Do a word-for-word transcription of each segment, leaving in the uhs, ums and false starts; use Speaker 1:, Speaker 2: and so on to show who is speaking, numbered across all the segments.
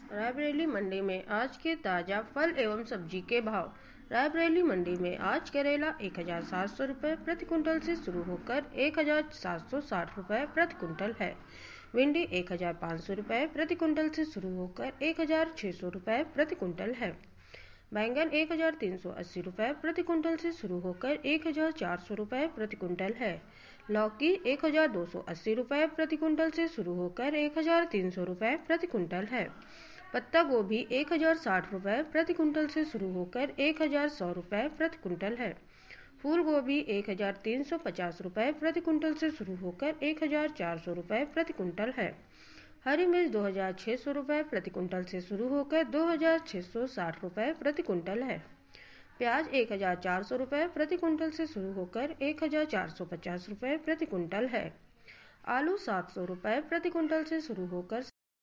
Speaker 1: रायबरेली मंडी में आज के ताज़ा फल एवं सब्जी के भाव। रायबरेली मंडी में आज करेला एक हजार सात सौ रुपये प्रति कुंटल से शुरू होकर एक हजार सात सौ साठ रुपये प्रति कुंटल है। भिंडी एक हजार पाँच सौ रुपये प्रति कुंटल से शुरू होकर एक हजार छः सौ रुपये प्रति कुंटल है। बैंगन एक हजार तीन सौ अस्सी रुपये प्रति कुंटल से शुरू होकर एक हजार चार सौ रुपये प्रति कुंटल है। लौकी एक हजार दो सौ अस्सी रुपये प्रति कुंटल से शुरू होकर एक हजार तीन सौ रुपये प्रति कुंटल है। पत्ता गोभी एक हजार साठ रुपये प्रति कुंटल से शुरू होकर एक हजार सौ रुपये प्रति कुंटल है। फूल गोभी एक हजार तीन सौ पचास रुपये प्रति कुंटल से शुरू होकर एक हजार चार सौ रुपये प्रति कुंटल है। हरी मिर्च दो हजार छः सौ रुपये प्रति कुंटल से शुरू होकर दो हजार छः सौ साठ रुपये प्रति कुंटल है। प्याज एक हजार चार सौ रुपये प्रति कुंटल से शुरू होकर एक हजार चार सौ पचास रुपये प्रति कुंटल है। आलू सात सौ रुपये प्रति कुंटल से शुरू होकर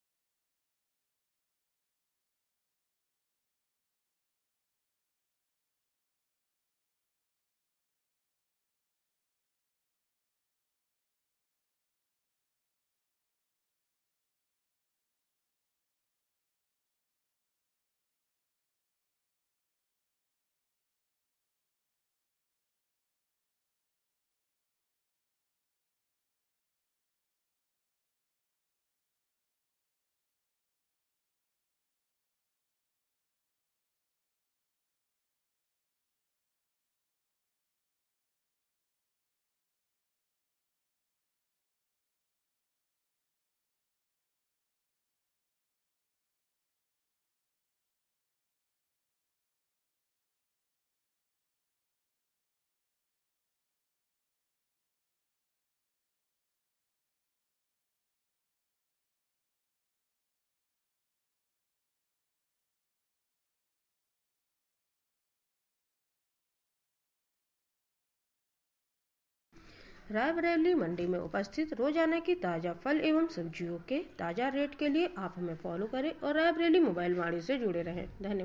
Speaker 1: रायबरेली मंडी में उपस्थित रोजाना की ताज़ा फल एवं सब्जियों के ताज़ा रेट के लिए आप हमें फॉलो करें और रायबरेली मोबाइल वाणी से जुड़े रहें। धन्यवाद।